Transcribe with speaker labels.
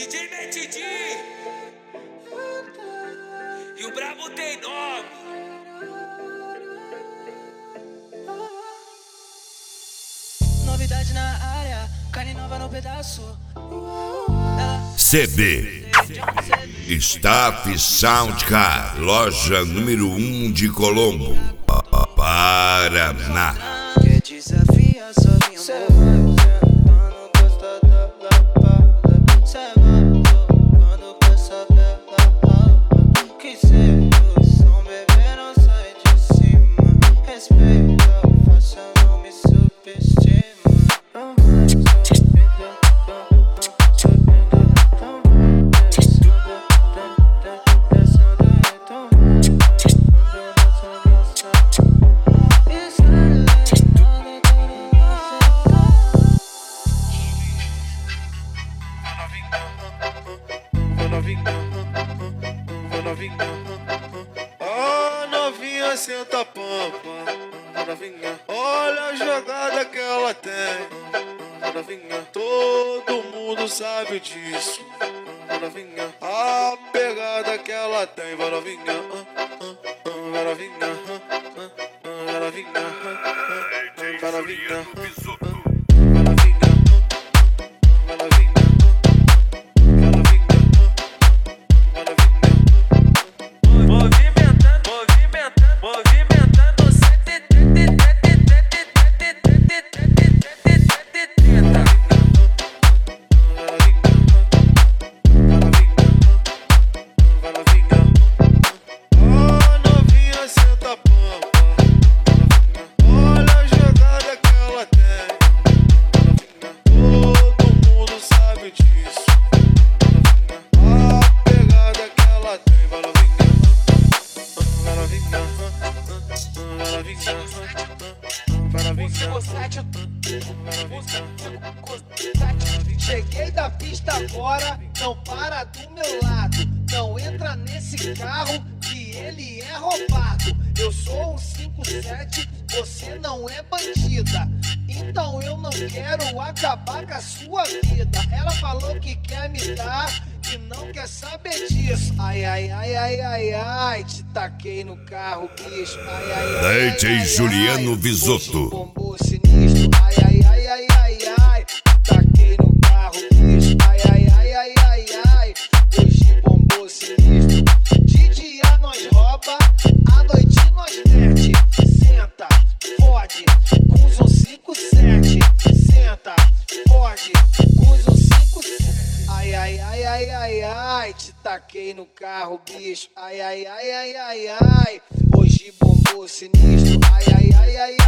Speaker 1: DJ Metidi e o brabo tem nome.
Speaker 2: Novidade na área, carne nova no pedaço.
Speaker 3: CD Staff Soundcar, loja número 1 de Colombo, Paraná.
Speaker 2: Quer desafiar só vem amor. Quando gosta da lapada, cê vai quando passa pela que sedução, bebê não sai de cima. Respeita, faça, não me subestima.
Speaker 4: Ah, novinha, senta a pampa. Novinha, olha a jogada que ela tem. Novinha, todo mundo sabe disso. Novinha, a pegada que ela tem. Vai novinha, vai novinha, vai novinha, vai novinha.
Speaker 5: Cheguei da pista agora, não para do meu lado. Não entra nesse carro que ele é roubado. Eu sou um 57, você não é bandida. Então eu não quero acabar com a sua vida. Ela falou que quer me dar e não quer saber disso. Ai, ai, ai, ai, ai, ai, te taquei no carro, bicho. Ai, ai, ai,
Speaker 3: DJ
Speaker 5: ai, ai,
Speaker 3: Juliano
Speaker 5: ai,
Speaker 3: Visotto.
Speaker 5: bombou sinistro. Ai, ai, ai, ai, ai, ai, taquei no carro, bicho. Ai, ai, ai, ai, ai, ai, hoje bombou sinistro. De dia nós rouba, à noite nós mete. Senta, fode, com os 157. Senta, fode, com os 157. Ai, ai, ai, ai, ai, ai, te taquei no carro, bicho. Ai, ai, ai, ai, ai, ai, hoje bombou sinistro. Ai, ai, ai, ai,